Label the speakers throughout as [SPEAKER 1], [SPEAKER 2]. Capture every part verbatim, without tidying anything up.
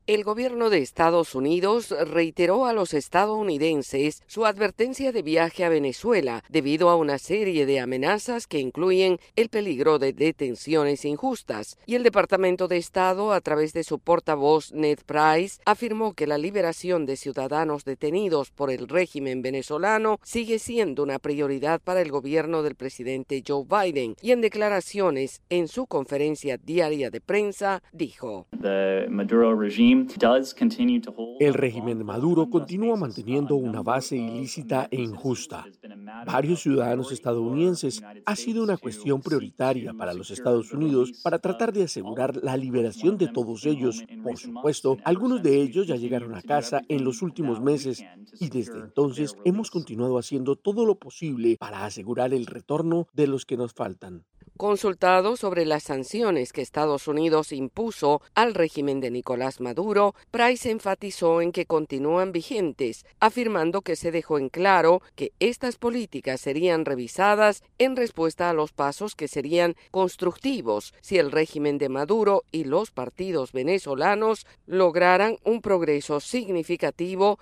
[SPEAKER 1] El gobierno de Estados Unidos reiteró a los estadounidenses su advertencia de viaje a Venezuela debido a una serie de amenazas que incluyen el peligro de detenciones injustas. Y el Departamento de Estado, a través de su portavoz Ned Price, afirmó que la liberación de ciudadanos detenidos por el régimen venezolano sigue siendo una prioridad para el gobierno del presidente Joe Biden. Y en declaraciones en su conferencia diaria de prensa, dijo:
[SPEAKER 2] The Maduro regime
[SPEAKER 3] El régimen de Maduro continúa manteniendo una base ilícita e injusta. Varios ciudadanos estadounidenses ha sido una cuestión prioritaria para los Estados Unidos para tratar de asegurar la liberación de todos ellos. Por supuesto, algunos de ellos ya llegaron a casa en los últimos meses y desde entonces hemos continuado haciendo todo lo posible para asegurar el retorno de los que nos faltan.
[SPEAKER 1] Consultado sobre las sanciones que Estados Unidos impuso al régimen de Nicolás Maduro, Price enfatizó en que continúan vigentes, afirmando que se dejó en claro que estas políticas serían revisadas en respuesta a los pasos que serían constructivos si el régimen de Maduro y los partidos venezolanos lograran un progreso significativo.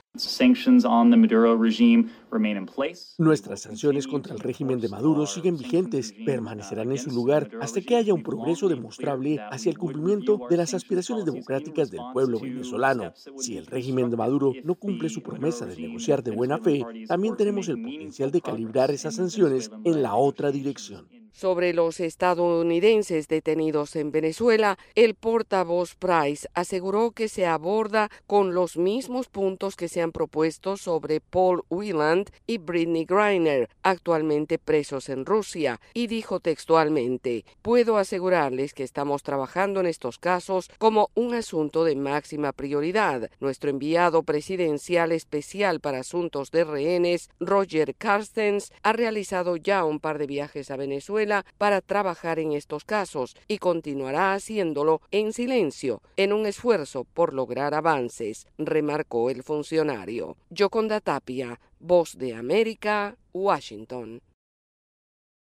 [SPEAKER 3] Nuestras sanciones contra el régimen de Maduro siguen vigentes, permanecerán en su lugar hasta que haya un progreso demostrable hacia el cumplimiento de las aspiraciones democráticas del pueblo venezolano. Si el régimen de Maduro no cumple su promesa de negociar de buena fe, también tenemos el potencial de calibrar esas sanciones en la otra dirección.
[SPEAKER 1] Sobre los estadounidenses detenidos en Venezuela, el portavoz Price aseguró que se aborda con los mismos puntos que se han propuesto sobre Paul Whelan y Brittney Griner, actualmente presos en Rusia, y dijo textualmente: "Puedo asegurarles que estamos trabajando en estos casos como un asunto de máxima prioridad. Nuestro enviado presidencial especial para asuntos de rehenes, Roger Carstens, ha realizado ya un par de viajes a Venezuela para trabajar en estos casos y continuará haciéndolo en silencio en un esfuerzo por lograr avances", remarcó el funcionario. Yoconda Tapia, Voz de América, Washington.